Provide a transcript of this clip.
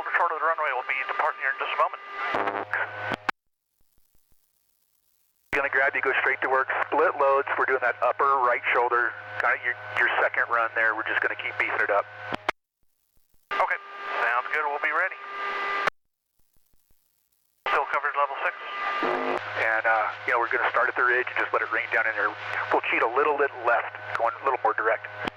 shoulder short of the runway. We'll be departing here in just a moment. Gonna grab you, go straight to work, split loads. We're doing that upper right shoulder, kind of your second run there. We're just gonna keep beefing it up. Okay, sounds good. We'll be ready. Still covered level 6. And we're gonna start at the ridge and just let it rain down in there. We'll cheat a little bit left, going a little more direct.